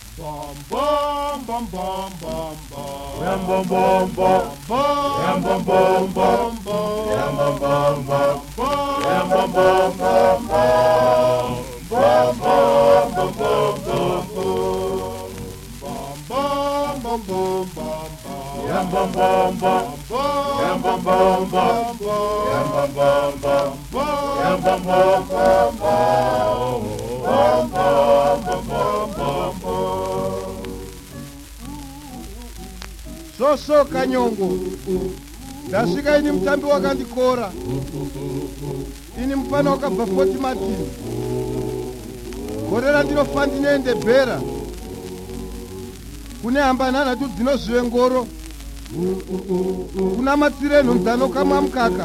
Bom bom bom bom bom bom. Yam bom bom bom. Yam bom bom bom. Yam bom bom bom. Yam bom bom bom. Bom bom bom bom bom. Bom bom bom bom bom. Yam bom bom bom. Yam bom bom bom. Yam bom bom bom. Yam bom bom bom. Bom bom bom bom bom. Soso Kanyongo, ndasvika ini mutambi wakandikora, ini mufana wakabva Fort Martin, gore randinofa ndinoende Bhera, kune hamba nhanhatu dzinozive ngoro, kuna matsirenhu dzanokamwa mukaka,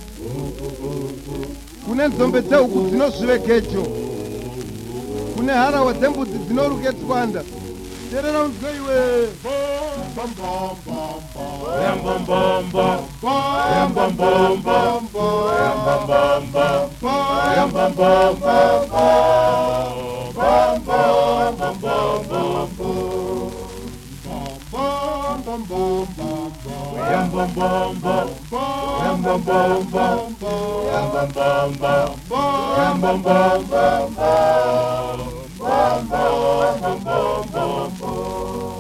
kune nzombe dzehuku dzinozive gejo, kune harawa dzembudzi dzinoruke tswanda. Terera unzwe iwe. Yam bom bom bom. Yam bom bom bom. Yam bom bom bom. Yam bom bom bom. Yam bom bom bom. Bom bom bom bom bom. Bom bom bom bom bom. Yam bom bom bom. Yam bom bom bom. Yam bom bom bom. Yam bom bom bom. Bom bom bom bom.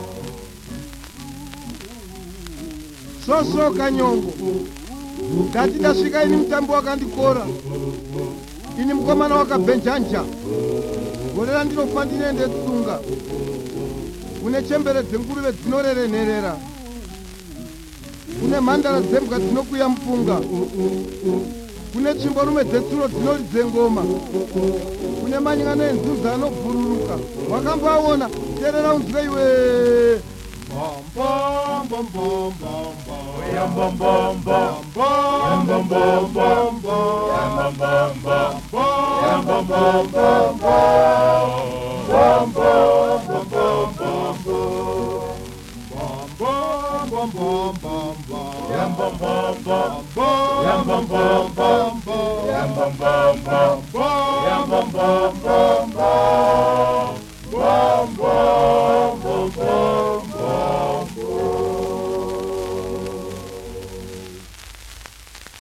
Soso Kanyongo, ndati ndasvika ini mutambi wakandikora, ini mukomana wakabhenjanja, gore randinofa ndinoende Tsunga, kune chembere dzenguruve dzinorerenherera, kune mhandara dzembwa dzinokwiya mupunga, kune tsvimborume dzetsuro dzinoridze ngoma, kune manyangano enzunza anobhururuka. Wakambaona? Terera unzwe iwe. Bom bom bom bom bom bom. Yam bom bom bom. Yam bom bom bom. Yam bom bom bom. Yam bom bom bom. Bom bom bom bom bom. Bom bom bom bom bom. Yam bom bom bom. Yam bom bom bom. Yam bom bom bom. Yam bom bom bom.